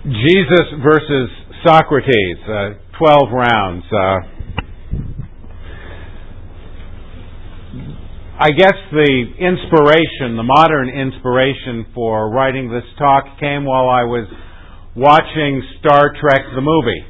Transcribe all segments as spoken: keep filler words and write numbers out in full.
Jesus versus Socrates, uh, twelve rounds. Uh, I guess the inspiration, the modern inspiration for writing this talk came while I was watching Star Trek the movie.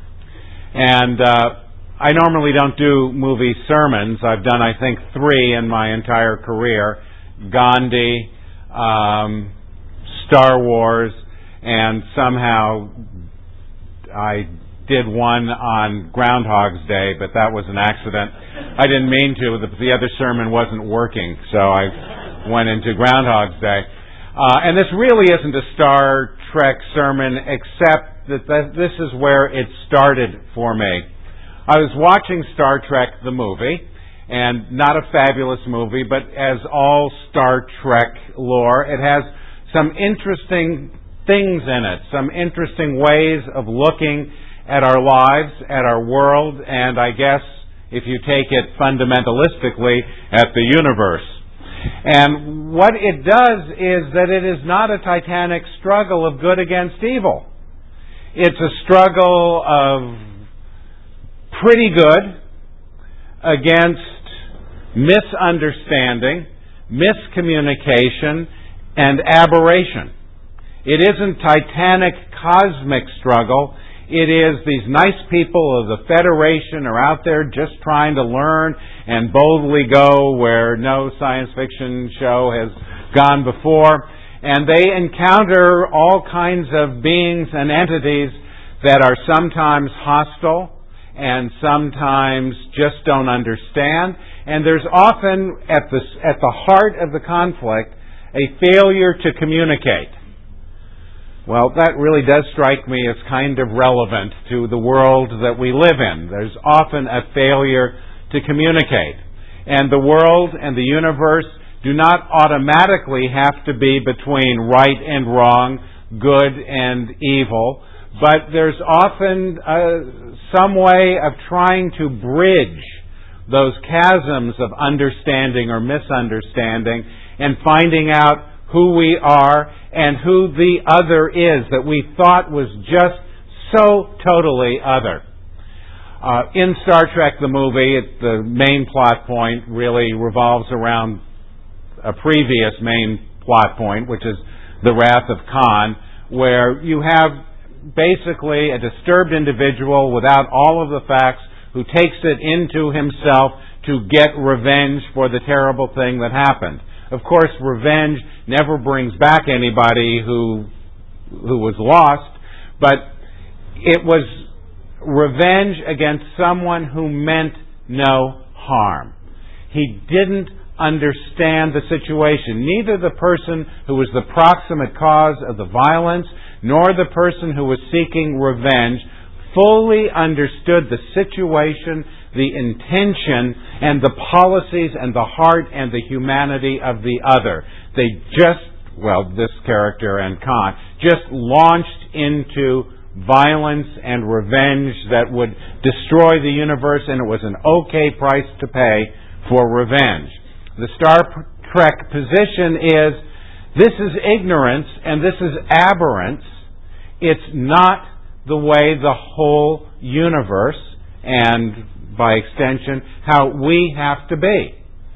And uh, I normally don't do movie sermons. I've done, I think, three in my entire career. Gandhi, um, Star Wars, and somehow I did one on Groundhog's Day, but that was an accident. I didn't mean to. The, the other sermon wasn't working, so I went into Groundhog's Day. Uh, and this really isn't a Star Trek sermon, except that th- this is where it started for me. I was watching Star Trek the movie, and not a fabulous movie, but as all Star Trek lore, it has some interesting things in it, some interesting ways of looking at our lives, at our world, and I guess, if you take it fundamentalistically, at the universe. And what it does is that it is not a titanic struggle of good against evil. It's a struggle of pretty good against misunderstanding, miscommunication, and aberration. It isn't titanic cosmic struggle. It is these nice people of the Federation are out there just trying to learn and boldly go where no science fiction show has gone before. And they encounter all kinds of beings and entities that are sometimes hostile and sometimes just don't understand. And there's often at the, at the heart of the conflict a failure to communicate. Well, that really does strike me as kind of relevant to the world that we live in. There's often a failure to communicate. And the world and the universe do not automatically have to be between right and wrong, good and evil, but there's often uh, some way of trying to bridge those chasms of understanding or misunderstanding and finding out who we are and who the other is that we thought was just so totally other. Uh, in Star Trek the movie, it, the main plot point really revolves around a previous main plot point, which is the Wrath of Khan, where you have basically a disturbed individual without all of the facts who takes it into himself to get revenge for the terrible thing that happened. Of course, revenge never brings back anybody who who was lost, but it was revenge against someone who meant no harm. He didn't understand the situation. Neither the person who was the proximate cause of the violence nor the person who was seeking revenge fully understood the situation, the intention, and the policies and the heart and the humanity of the other. They just, well, this character and Khan, just launched into violence and revenge that would destroy the universe, and it was an okay price to pay for revenge. The Star Trek position is, this is ignorance and this is aberrance. It's not the way the whole universe, and by extension, how we have to be.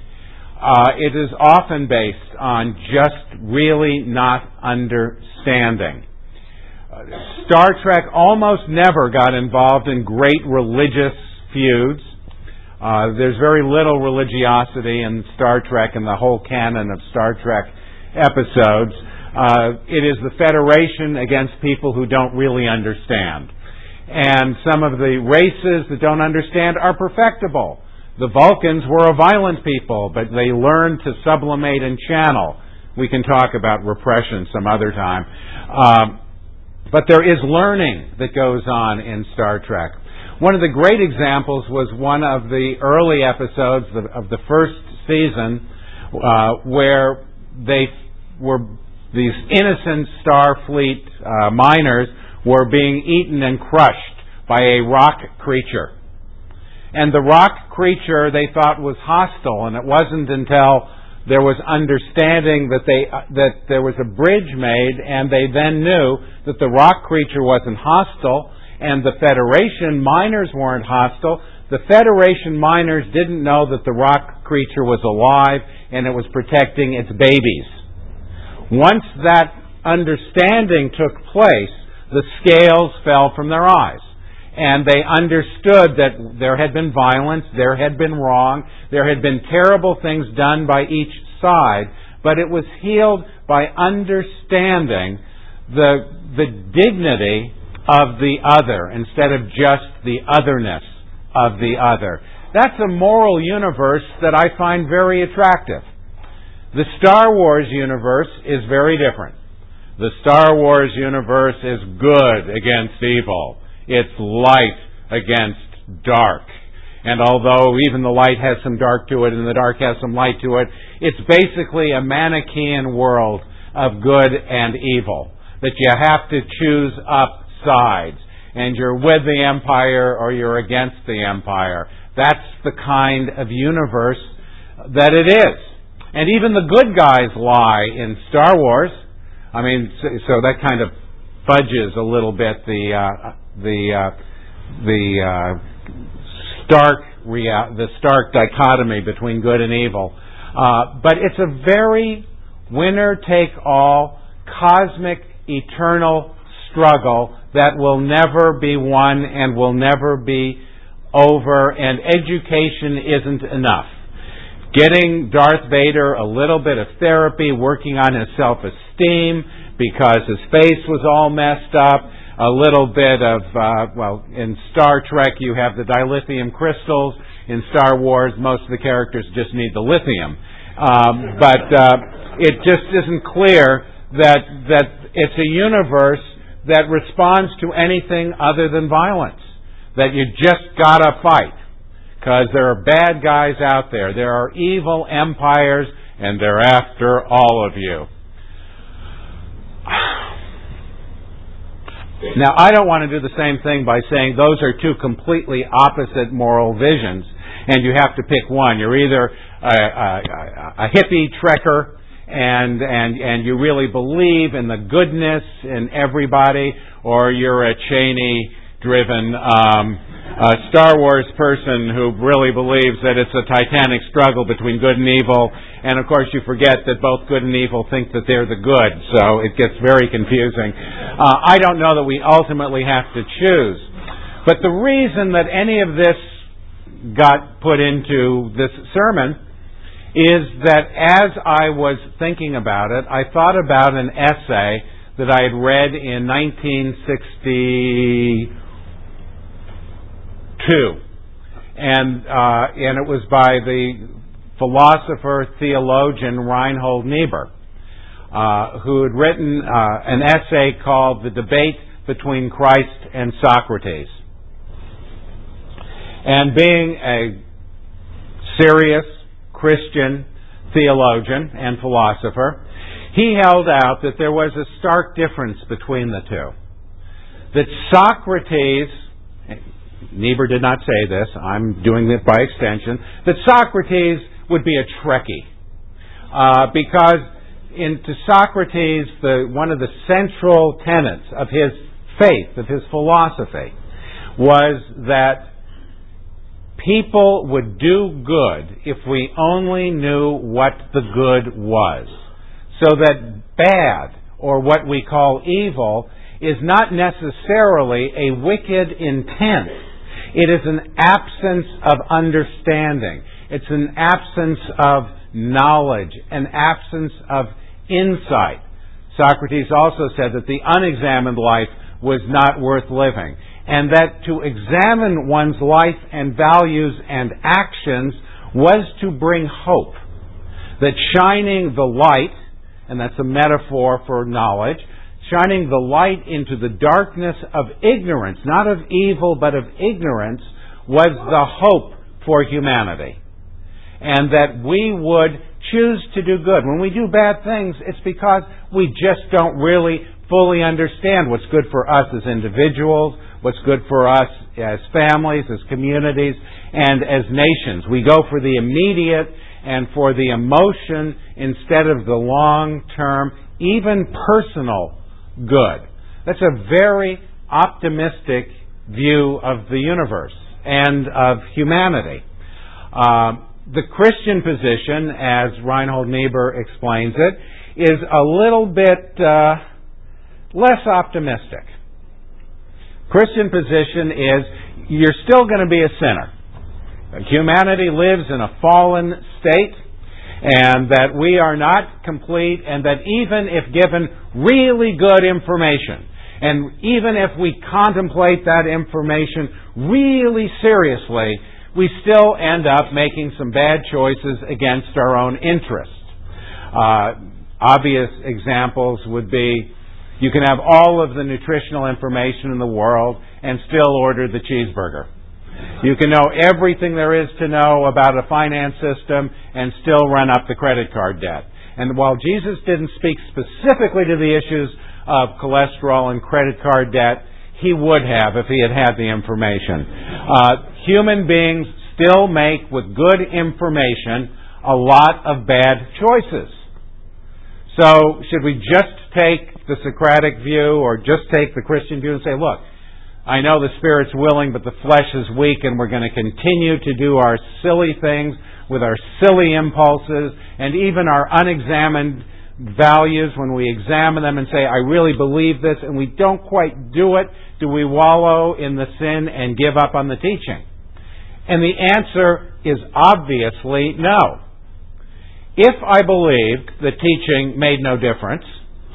Uh, it is often based on just really not understanding. Uh, Star Trek almost never got involved in great religious feuds. Uh, there's very little religiosity in Star Trek and the whole canon of Star Trek episodes. Uh, it is the Federation against people who don't really understand. And some of the races that don't understand are perfectible. The Vulcans were a violent people, but they learned to sublimate and channel. We can talk about repression some other time. Um, but there is learning that goes on in Star Trek. One of the great examples was one of the early episodes of the first season uh, where they were these innocent Starfleet uh, miners were being eaten and crushed by a rock creature. And the rock creature they thought was hostile, and it wasn't until there was understanding that they uh, that there was a bridge made, and they then knew that the rock creature wasn't hostile, and the Federation miners weren't hostile. The Federation miners didn't know that the rock creature was alive and it was protecting its babies. Once that understanding took place, the scales fell from their eyes. And they understood that there had been violence, there had been wrong, there had been terrible things done by each side, but it was healed by understanding the, the dignity of the other instead of just the otherness of the other. That's a moral universe that I find very attractive. The Star Wars universe is very different. The Star Wars universe is good against evil. It's light against dark. And although even the light has some dark to it and the dark has some light to it, it's basically a Manichaean world of good and evil. That you have to choose up sides. And you're with the Empire or you're against the Empire. That's the kind of universe that it is. And even the good guys lie in Star Wars. I mean, so, so that kind of fudges a little bit the uh, the uh, the uh, stark rea- the stark dichotomy between good and evil. Uh, but it's a very winner-take-all, cosmic, eternal struggle that will never be won and will never be over, and education isn't enough. Getting Darth Vader a little bit of therapy, working on his self-esteem because his face was all messed up, a little bit of, uh, well, in Star Trek you have the dilithium crystals. In Star Wars, most of the characters just need the lithium. Um, but uh, it just isn't clear that that it's a universe that responds to anything other than violence. That you just gotta fight. Because there are bad guys out there. There are evil empires, and they're after all of you. Now, I don't want to do the same thing by saying those are two completely opposite moral visions, and you have to pick one. You're either a, a, a hippie trekker, and and and you really believe in the goodness in everybody, or you're a Cheney-driven um, a Star Wars person who really believes that it's a titanic struggle between good and evil, and of course you forget that both good and evil think that they're the good, so it gets very confusing. Uh, I don't know that we ultimately have to choose. But the reason that any of this got put into this sermon is that as I was thinking about it, I thought about an essay that I had read in nineteen sixty-two. And uh, and it was by the philosopher, theologian Reinhold Niebuhr, uh, who had written uh, an essay called The Debate Between Christ and Socrates. And being a serious Christian theologian and philosopher, he held out that there was a stark difference between the two. That Socrates, Niebuhr did not say this, I'm doing it by extension, that Socrates would be a Trekkie. Uh, because in, to Socrates, the, one of the central tenets of his faith, of his philosophy, was that people would do good if we only knew what the good was. So that bad, or what we call evil, is not necessarily a wicked intent. It is an absence of understanding. It's an absence of knowledge, an absence of insight. Socrates also said that the unexamined life was not worth living, and that to examine one's life and values and actions was to bring hope. That shining the light, and that's a metaphor for knowledge, shining the light into the darkness of ignorance, not of evil, but of ignorance, was the hope for humanity. And that we would choose to do good. When we do bad things, it's because we just don't really fully understand what's good for us as individuals, what's good for us as families, as communities, and as nations. We go for the immediate and for the emotion instead of the long-term, even personal good. That's a very optimistic view of the universe and of humanity. Uh, the Christian position, as Reinhold Niebuhr explains it, is a little bit uh, less optimistic. Christian position is you're still going to be a sinner. Humanity lives in a fallen state, and that we are not complete, and that even if given really good information, and even if we contemplate that information really seriously, we still end up making some bad choices against our own interests. Uh, obvious examples would be you can have all of the nutritional information in the world and still order the cheeseburger. You can know everything there is to know about a finance system and still run up the credit card debt. And while Jesus didn't speak specifically to the issues of cholesterol and credit card debt, he would have if he had had the information. Uh, human beings still make, with good information, a lot of bad choices. So, should we just take the Socratic view or just take the Christian view and say, look, I know the Spirit's willing, but the flesh is weak, and we're going to continue to do our silly things with our silly impulses and even our unexamined values. When we examine them and say, I really believe this, and we don't quite do it, do we wallow in the sin and give up on the teaching? And the answer is obviously no. If I believed the teaching made no difference,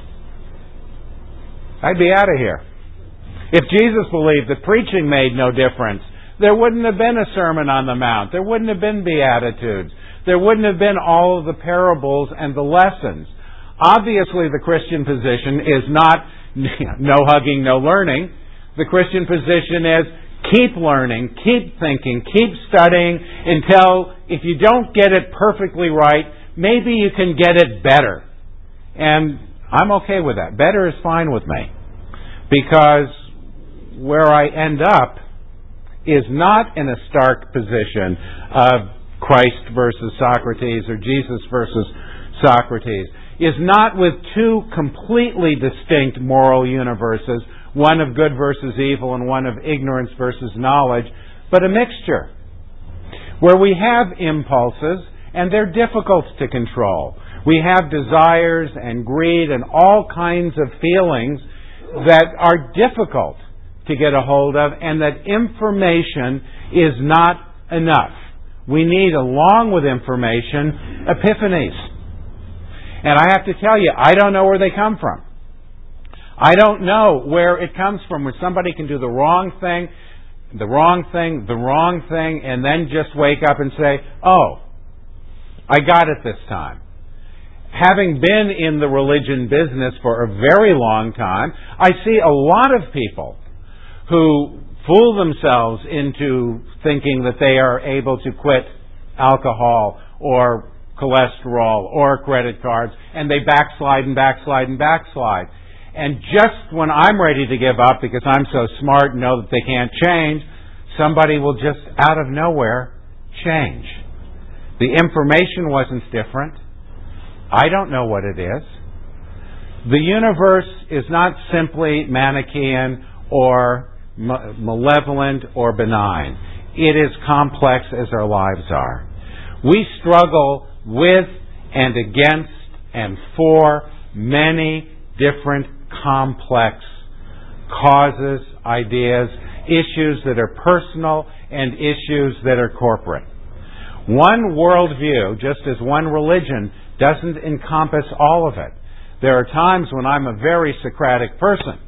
I'd be out of here. If Jesus believed that preaching made no difference, there wouldn't have been a Sermon on the Mount. There wouldn't have been Beatitudes. There wouldn't have been all of the parables and the lessons. Obviously, the Christian position is not no hugging, no learning. The Christian position is keep learning, keep thinking, keep studying until if you don't get it perfectly right, maybe you can get it better. And I'm okay with that. Better is fine with me. Because where I end up is not in a stark position of Christ versus Socrates or Jesus versus Socrates, is not with two completely distinct moral universes, one of good versus evil and one of ignorance versus knowledge, but a mixture where we have impulses and they're difficult to control. We have desires and greed and all kinds of feelings that are difficult to get a hold of, and that information is not enough. We need, along with information, epiphanies. And I have to tell you, I don't know where they come from. I don't know where it comes from, where somebody can do the wrong thing, the wrong thing, the wrong thing, and then just wake up and say, oh, I got it this time. Having been in the religion business for a very long time, I see a lot of people who fool themselves into thinking that they are able to quit alcohol or cholesterol or credit cards, and they backslide and backslide and backslide. And just when I'm ready to give up because I'm so smart and know that they can't change, somebody will just out of nowhere change. The information wasn't different. I don't know what it is. The universe is not simply Manichaean or malevolent or benign. It is complex as our lives are. We struggle with and against and for many different complex causes, ideas, issues that are personal and issues that are corporate. One worldview, just as one religion, doesn't encompass all of it. There are times when I'm a very Socratic person,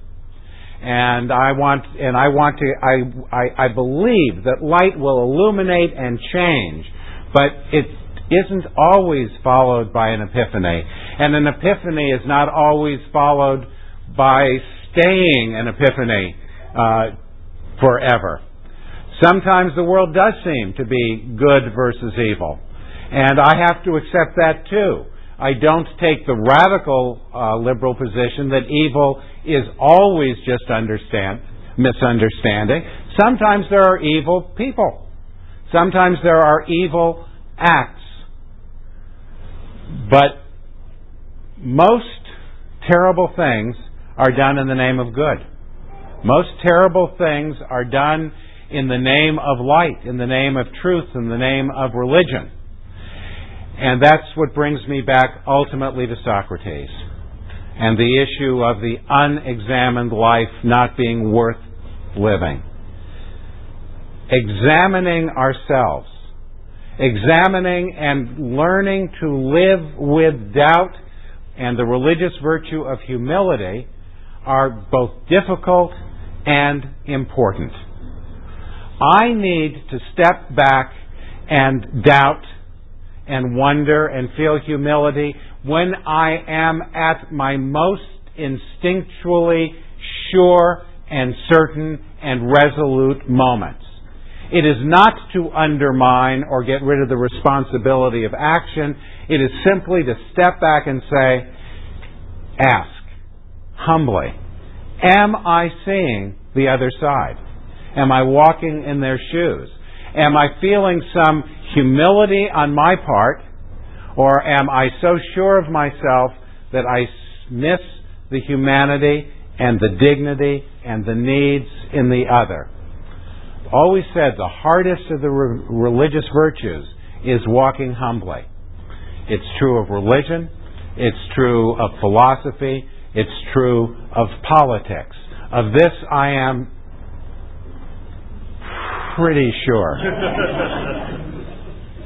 and I want, and I want to, I, I, I believe that light will illuminate and change, but it isn't always followed by an epiphany, and an epiphany is not always followed by staying an epiphany uh, forever. Sometimes the world does seem to be good versus evil, and I have to accept that too. I don't take the radical uh, liberal position that evil is always just understand, misunderstanding. Sometimes there are evil people. Sometimes there are evil acts. But most terrible things are done in the name of good. Most terrible things are done in the name of light, in the name of truth, in the name of religion. And that's what brings me back ultimately to Socrates and the issue of the unexamined life not being worth living. Examining ourselves, examining and learning to live with doubt and the religious virtue of humility are both difficult and important. I need to step back and doubt and wonder and feel humility when I am at my most instinctually sure and certain and resolute moments. It is not to undermine or get rid of the responsibility of action. It is simply to step back and say, ask humbly, am I seeing the other side? Am I walking in their shoes? Am I feeling some humility on my part, or am I so sure of myself that I miss the humanity and the dignity and the needs in the other? I've always said the hardest of the re- religious virtues is walking humbly. It's true of religion. It's true of philosophy. It's true of politics. Of this I am pretty sure.